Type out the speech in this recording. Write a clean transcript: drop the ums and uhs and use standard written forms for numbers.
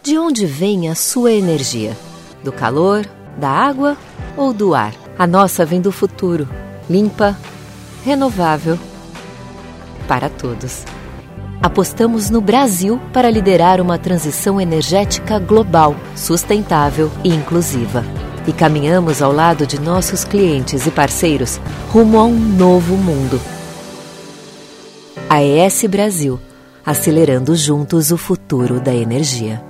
De onde vem a sua energia? Do calor, da água ou do ar? A nossa vem do futuro, limpa, renovável, para todos. Apostamos no Brasil para liderar uma transição energética global, sustentável e inclusiva. E caminhamos ao lado de nossos clientes e parceiros rumo a um novo mundo. AES Brasil, acelerando juntos o futuro da energia.